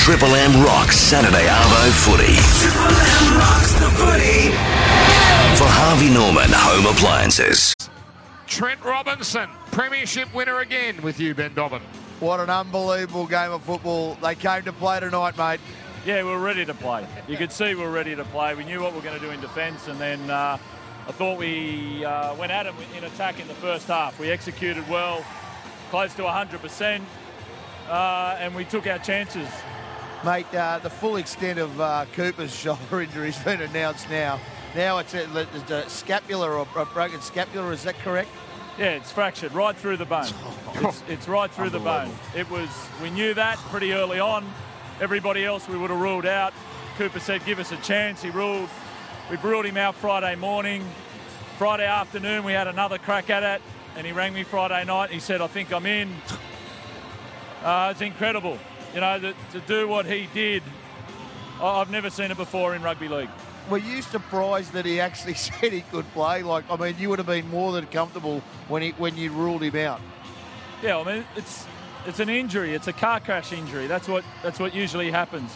Triple M rocks Saturday Arvo footy. Triple M rocks the footy. For Harvey Norman Home Appliances. Trent Robinson, premiership winner again with you, Ben Dobbin. What an unbelievable game of football. They came to play tonight, mate. Yeah, we were ready to play. You could see we were ready to play. We knew what we were going to do in defence, and then I thought we went at them in attack in the first half. We executed well, close to 100%, and we took our chances. Mate, the full extent of Cooper's shoulder injury has been announced now. Now it's a scapula or a broken scapula, is that correct? Yeah, it's fractured right through the bone. It's right through the bone. We knew that pretty early on. Everybody else we would have ruled out. Cooper said, give us a chance. We ruled him out Friday morning. Friday afternoon, we had another crack at it, and he rang me Friday night. He said, I think I'm in. It's incredible. You know, to do what he did, I've never seen it before in rugby league. Were you surprised that he actually said he could play? Like, I mean, you would have been more than comfortable when you ruled him out. Yeah, I mean, it's an injury. It's a car crash injury. That's what usually happens.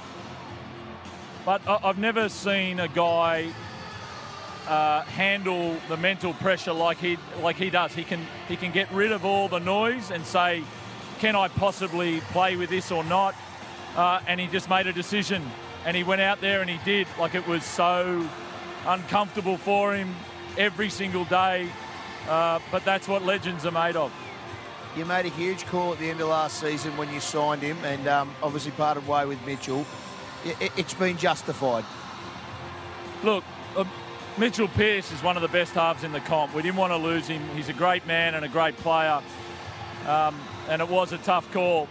But I've never seen a guy handle the mental pressure like he does. He can get rid of all the noise and say, can I possibly play with this or not? And he just made a decision. And he went out there and he did. Like, it was so uncomfortable for him every single day. But that's what legends are made of. You made a huge call at the end of last season when you signed him and obviously parted way with Mitchell. It's been justified. Look, Mitchell Pearce is one of the best halves in the comp. We didn't want to lose him. He's a great man and a great player. And it was a tough call.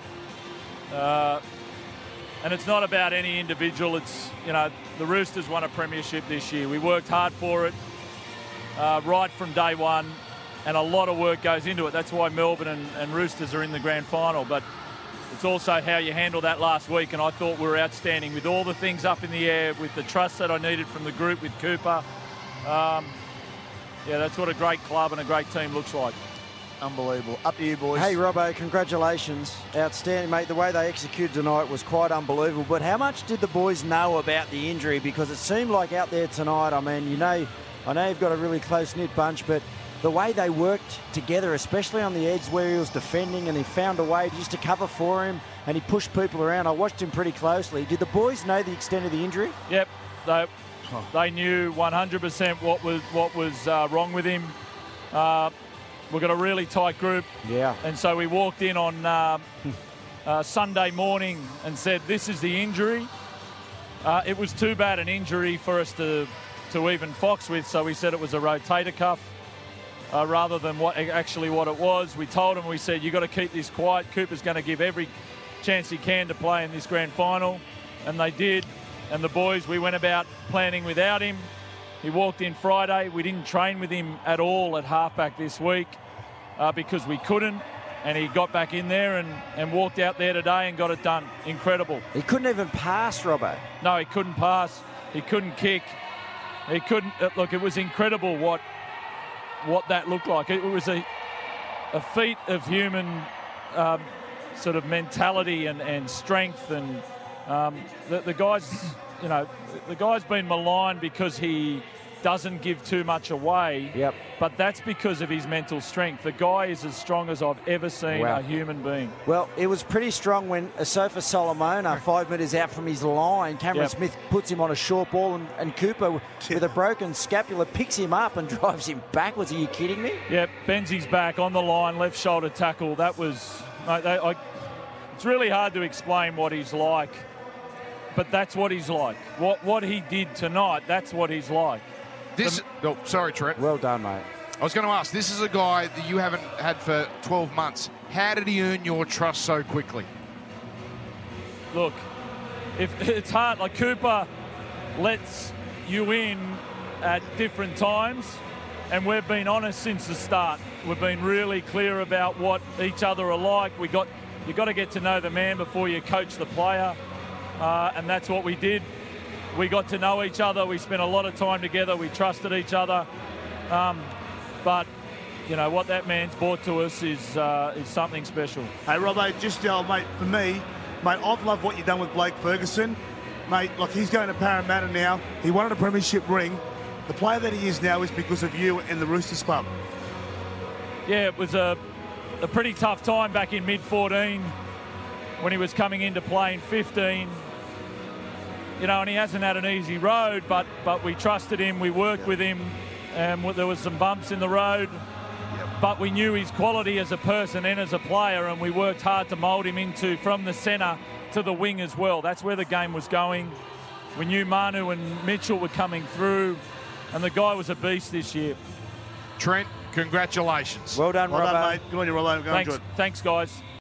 And it's not about any individual. It's, you know, the Roosters won a premiership this year. We worked hard for it right from day one, and a lot of work goes into it. That's why Melbourne and Roosters are in the grand final. But it's also how you handle that last week, and I thought we were outstanding with all the things up in the air, with the trust that I needed from the group with Cooper. Yeah, that's what a great club and a great team looks like. Unbelievable. Up to you, boys. Hey, Robbo, congratulations. Outstanding, mate. The way they executed tonight was quite unbelievable. But how much did the boys know about the injury? Because it seemed like out there tonight, I mean, I know you've got a really close-knit bunch, but the way they worked together, especially on the edge where he was defending and he found a way just to cover for him and he pushed people around. I watched him pretty closely. Did the boys know the extent of the injury? Yep. They knew 100% what was wrong with him. We've got a really tight group. Yeah. And so we walked in on Sunday morning and said, this is the injury. It was too bad an injury for us to even fox with, so we said it was a rotator cuff rather than what it was. We told him, we said, you've got to keep this quiet. Cooper's going to give every chance he can to play in this grand final. And they did. And the boys, we went about planning without him. He walked in Friday. We didn't train with him at all at halfback this week because we couldn't. And he got back in there and walked out there today and got it done. Incredible. He couldn't even pass, Robbo. No, he couldn't pass. He couldn't kick. He couldn't. Look, it was incredible what that looked like. It was a feat of human sort of mentality and strength. And the guy's, you know, the guy's been maligned because he doesn't give too much away. Yep. But that's because of his mental strength. The guy is as strong as I've ever seen a human being. Well, it was pretty strong when Asofa Solomona, 5 metres out from his line, Cameron Smith puts him on a short ball and Cooper, with a broken scapula, picks him up and drives him backwards. Are you kidding me? Yep, Benzie's back on the line, left shoulder tackle. That was... it's really hard to explain what he's like, but that's what he's like. What he did tonight, that's what he's like. Sorry, Trent. Well done, mate. I was going to ask, this is a guy that you haven't had for 12 months. How did he earn your trust so quickly? Look, if it's hard. Like, Cooper lets you in at different times, and we've been honest since the start. We've been really clear about what each other are like. You got to get to know the man before you coach the player, and that's what we did. We got to know each other. We spent a lot of time together. We trusted each other. But, you know, what that man's brought to us is something special. Hey, Robbo, just, mate, for me, Mate, I've loved what you've done with Blake Ferguson. Mate, like, he's going to Parramatta now. He wanted a premiership ring. The player that he is now is because of you and the Roosters Club. Yeah, it was a pretty tough time back in mid-14 when he was coming into play in 15. You know, and he hasn't had an easy road, but we trusted him, we worked with him, and there was some bumps in the road. But we knew his quality as a person and as a player, and we worked hard to mould him into from the centre to the wing as well. That's where the game was going. We knew Manu and Mitchell were coming through, and the guy was a beast this year. Trent, congratulations. Well done, Well Robbo. done, mate. Good on you, Rollo. Going good. Thanks, guys.